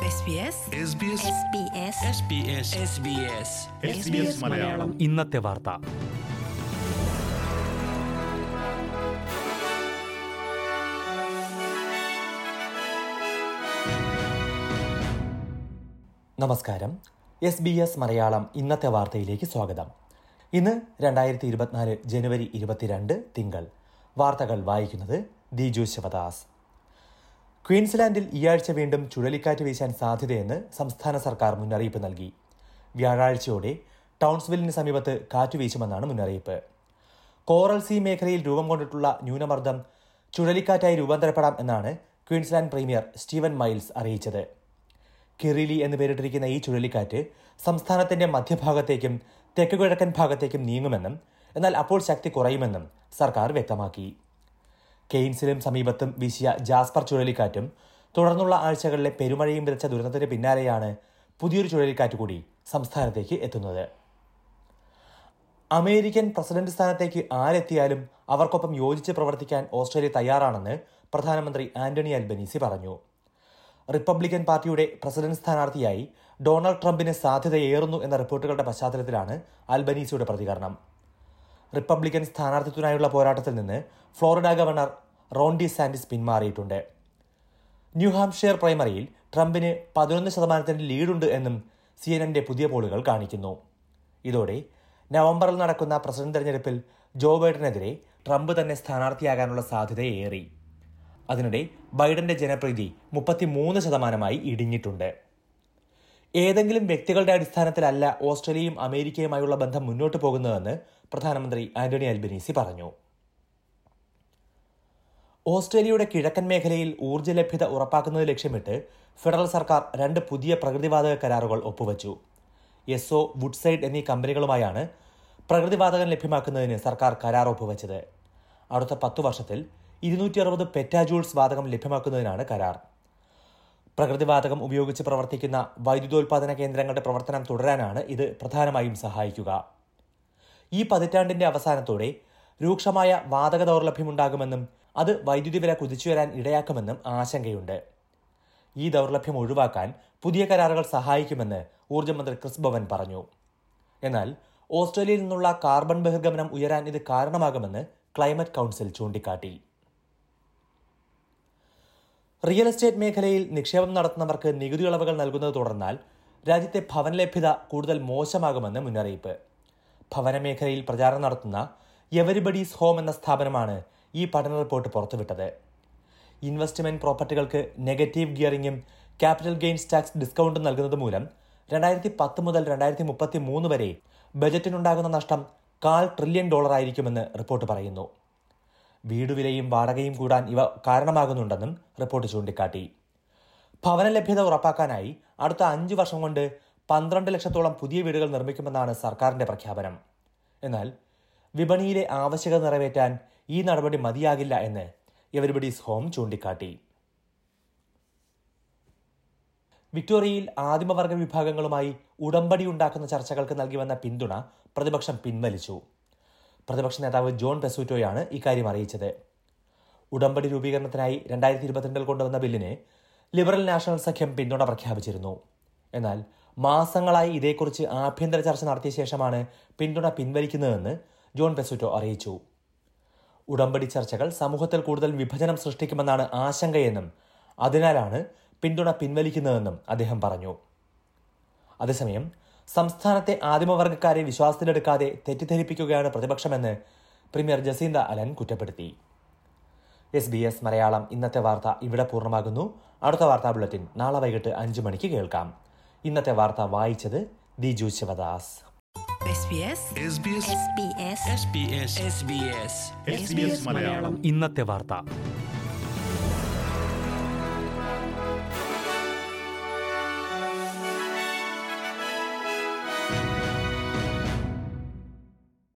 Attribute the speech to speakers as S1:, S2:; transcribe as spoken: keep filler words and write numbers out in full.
S1: മലയാളം ഇന്നത്തെ വാർത്ത.
S2: നമസ്കാരം. എസ് ബി എസ് മലയാളം ഇന്നത്തെ വാർത്തയിലേക്ക് സ്വാഗതം. ഇന്ന് രണ്ടായിരത്തി ഇരുപത്തിനാല് ജനുവരി ഇരുപത്തിരണ്ട് തിങ്കൾ. വാർത്തകൾ വായിക്കുന്നത് ദിജു ശിവദാസ്. ക്വീൻസ്ലാൻഡിൽ ഈയാഴ്ച വീണ്ടും ചുഴലിക്കാറ്റ് വീശാൻ സാധ്യതയെന്ന് സംസ്ഥാന സർക്കാർ മുന്നറിയിപ്പ് നൽകി. വ്യാഴാഴ്ചയോടെ ടൗൺസ്വില്ലിന് സമീപത്ത് കാറ്റ് വീശുമെന്നാണ് മുന്നറിയിപ്പ്. കോറൽ സീ മേഖലയിൽ രൂപം കൊണ്ടിട്ടുള്ള ന്യൂനമർദ്ദം ചുഴലിക്കാറ്റായി രൂപാന്തരപ്പെടാം എന്നാണ് ക്വീൻസ്ലാൻഡ് പ്രീമിയർ സ്റ്റീവൻ മൈൽസ് അറിയിച്ചത്. കിറിലി എന്ന് പേരിട്ടിരിക്കുന്ന ഈ ചുഴലിക്കാറ്റ് സംസ്ഥാനത്തിന്റെ മധ്യഭാഗത്തേക്കും തെക്ക് കിഴക്കൻ ഭാഗത്തേക്കും നീങ്ങുമെന്നും എന്നാൽ അപ്പോൾ ശക്തി കുറയുമെന്നും സർക്കാർ വ്യക്തമാക്കി. കെയ്ൻസിലും സമീപത്തും വീശിയ ജാസ്പർ ചുഴലിക്കാറ്റും തുടർന്നുള്ള ആഴ്ചകളിലെ പെരുമഴയും വിതച്ച ദുരന്തത്തിന് പിന്നാലെയാണ് പുതിയൊരു ചുഴലിക്കാറ്റ് കൂടി സംസ്ഥാനത്തേക്ക് എത്തുന്നത്. അമേരിക്കൻ പ്രസിഡന്റ് സ്ഥാനത്തേക്ക് ആരെത്തിയാലും അവർക്കൊപ്പം യോജിച്ച് പ്രവർത്തിക്കാൻ ഓസ്ട്രേലിയ തയ്യാറാണെന്ന് പ്രധാനമന്ത്രി ആന്റണി അൽബനീസി പറഞ്ഞു. റിപ്പബ്ലിക്കൻ പാർട്ടിയുടെ പ്രസിഡന്റ് സ്ഥാനാർത്ഥിയായി ഡൊണാൾഡ് ട്രംപിന് സാധ്യതയേറുന്നു എന്ന റിപ്പോർട്ടുകളുടെ പശ്ചാത്തലത്തിലാണ് അൽബനീസിയുടെ പ്രതികരണം. റിപ്പബ്ലിക്കൻ സ്ഥാനാർത്ഥിത്വത്തിനായുള്ള പോരാട്ടത്തിൽ നിന്ന് Florida governor Ron DeSantis പിന്മാറിയിട്ടുണ്ട്. ന്യൂഹാംപ്ഷയർ പ്രൈമറിയിൽ ട്രംപിന് പതിനൊന്ന് ശതമാനത്തിന്റെ ലീഡുണ്ട് എന്നും സി എൻ എൻ്റെ പുതിയ പോളുകൾ കാണിക്കുന്നു. ഇതോടെ നവംബറിൽ നടക്കുന്ന പ്രസിഡന്റ് തെരഞ്ഞെടുപ്പിൽ ജോ ബൈഡനെതിരെ ട്രംപ് തന്നെ സ്ഥാനാർത്ഥിയാകാനുള്ള സാധ്യതയേറി. അതിനിടെ ബൈഡന്റെ ജനപ്രീതി മുപ്പത്തിമൂന്ന് ശതമാനമായി ഇടിഞ്ഞിട്ടുണ്ട്. ഏതെങ്കിലും വ്യക്തികളുടെ അടിസ്ഥാനത്തിലല്ല ഓസ്ട്രേലിയയും അമേരിക്കയുമായുള്ള ബന്ധം മുന്നോട്ട് പോകുന്നതെന്ന് പ്രധാനമന്ത്രി ആന്റണി അൽബനീസി പറഞ്ഞു. ഓസ്ട്രേലിയയുടെ കിഴക്കൻ മേഖലയിൽ ഊർജ്ജ ലഭ്യത ഉറപ്പാക്കുന്നത് ലക്ഷ്യമിട്ട് ഫെഡറൽ സർക്കാർ രണ്ട് പുതിയ പ്രകൃതിവാതക കരാറുകൾ ഒപ്പുവച്ചു. എസ്ഒ, വുഡ്സൈഡ് എന്നീ കമ്പനികളുമായാണ് പ്രകൃതിവാതകം ലഭ്യമാക്കുന്നതിന് സർക്കാർ കരാർ ഒപ്പുവച്ചത്. അടുത്ത പത്തു വർഷത്തിൽ ഇരുന്നൂറ്റി അറുപത് പെറ്റാജൂൾസ് വാതകം ലഭ്യമാക്കുന്നതിനാണ് കരാർ. പ്രകൃതിവാതകം ഉപയോഗിച്ച് പ്രവർത്തിക്കുന്ന വൈദ്യുതോൽപാദന കേന്ദ്രങ്ങളുടെ പ്രവർത്തനം തുടരാനാണ് ഇത് പ്രധാനമായും സഹായിക്കുക. ഈ പതിറ്റാണ്ടിന്റെ അവസാനത്തോടെ രൂക്ഷമായ വാതക ദൗർലഭ്യമുണ്ടാകുമെന്നും അത് വൈദ്യുതി വില കുതിച്ചുവരാൻ ഇടയാക്കുമെന്നും ആശങ്കയുണ്ട്. ഈ ദൗർലഭ്യം ഒഴിവാക്കാൻ പുതിയ കരാറുകൾ സഹായിക്കുമെന്ന് ഊർജ്ജമന്ത്രി ക്രിസ് ബവൻ പറഞ്ഞു. എന്നാൽ ഓസ്ട്രേലിയയിൽ നിന്നുള്ള കാർബൺ ബഹിർഗമനം ഉയരാൻ ഇത് കാരണമാകുമെന്ന് ക്ലൈമറ്റ് കൗൺസിൽ ചൂണ്ടിക്കാട്ടി. റിയൽ എസ്റ്റേറ്റ് മേഖലയിൽ നിക്ഷേപം നടത്തുന്നവർക്ക് നികുതി ഇളവുകൾ നൽകുന്നത് തുടർന്നാൽ രാജ്യത്തെ ഭവന ലഭ്യത കൂടുതൽ മോശമാകുമെന്ന് മുന്നറിയിപ്പ്. ഭവന മേഖലയിൽ പ്രചാരണം നടത്തുന്ന എവരിബഡീസ് ഹോം എന്ന സ്ഥാപനമാണ് ഈ പഠന റിപ്പോർട്ട് പുറത്തുവിട്ടത്. ഇൻവെസ്റ്റ്മെന്റ് പ്രോപ്പർട്ടികൾക്ക് നെഗറ്റീവ് ഗിയറിംഗും ക്യാപിറ്റൽ ഗെയിൻസ് ടാക്സ് ഡിസ്കൗണ്ടും നൽകുന്നത് മൂലം രണ്ടായിരത്തി പത്ത് മുതൽ രണ്ടായിരത്തി മുപ്പത്തി മൂന്ന് വരെ ബജറ്റിനുണ്ടാകുന്ന നഷ്ടം കാൽ ട്രില്യൺ ഡോളർ ആയിരിക്കുമെന്ന് റിപ്പോർട്ട് പറയുന്നു. വീടുവിലയും വാടകയും കൂടാൻ ഇവ കാരണമാകുന്നുണ്ടെന്നും റിപ്പോർട്ട് ചൂണ്ടിക്കാട്ടി. ഭവന ലഭ്യത ഉറപ്പാക്കാനായി അടുത്ത അഞ്ചു വർഷം കൊണ്ട് പന്ത്രണ്ട് ലക്ഷത്തോളം പുതിയ വീടുകൾ നിർമ്മിക്കുമെന്നാണ് സർക്കാരിന്റെ പ്രഖ്യാപനം. എന്നാൽ വിപണിയിലെ ആവശ്യകത നിറവേറ്റാൻ ഈ നടപടി മതിയാകില്ല എന്ന് എവരിബഡീസ് ഹോം ചൂണ്ടിക്കാട്ടി. വിക്ടോറിയയിൽ ആദിമവർഗ വിഭാഗങ്ങളുമായി ഉടമ്പടി ഉണ്ടാക്കുന്ന ചർച്ചകൾക്ക് നൽകി വന്ന പിന്തുണ പ്രതിപക്ഷം പിൻവലിച്ചു. പ്രതിപക്ഷ നേതാവ് ജോൺ പെസൂറ്റോയാണ് ഇക്കാര്യം അറിയിച്ചത്. ഉടമ്പടി രൂപീകരണത്തിനായി രണ്ടായിരത്തി ഇരുപത്തിരണ്ടിൽ കൊണ്ടുവന്ന ബില്ലിന് ലിബറൽ നാഷണൽ സഖ്യം പിന്തുണ പ്രഖ്യാപിച്ചിരുന്നു. എന്നാൽ മാസങ്ങളായി ഇതേക്കുറിച്ച് ആഭ്യന്തര ചർച്ച നടത്തിയ ശേഷമാണ് പിന്തുണ പിൻവലിക്കുന്നതെന്ന് ജോൺ പെസൂറ്റോ അറിയിച്ചു. ഉടമ്പടി ചർച്ചകൾ സമൂഹത്തിൽ കൂടുതൽ വിഭജനം സൃഷ്ടിക്കുമെന്നാണ് ആശങ്കയെന്നും അതിനാലാണ് പിന്തുണ പിൻവലിക്കുന്നതെന്നും അദ്ദേഹം പറഞ്ഞു. അതേസമയം സംസ്ഥാനത്തെ ആദിമവർഗക്കാരെ വിശ്വാസത്തിലെടുക്കാതെ തെറ്റിദ്ധരിപ്പിക്കുകയാണ് പ്രതിപക്ഷമെന്ന് പ്രീമിയർ ജസീന്ത അലൻ കുറ്റപ്പെടുത്തി. എസ് ബി എസ് മലയാളം ഇന്നത്തെ വാർത്ത ഇവിടെ പൂർണ്ണമാകുന്നു. അടുത്ത വാർത്താ ബുള്ളറ്റിൻ നാളെ വൈകിട്ട് അഞ്ചു മണിക്ക് കേൾക്കാം. ഇന്നത്തെ വാർത്ത വായിച്ചത് ദിജു ശിവദാസ്.
S1: ഇന്നത്തെ വാർത്ത.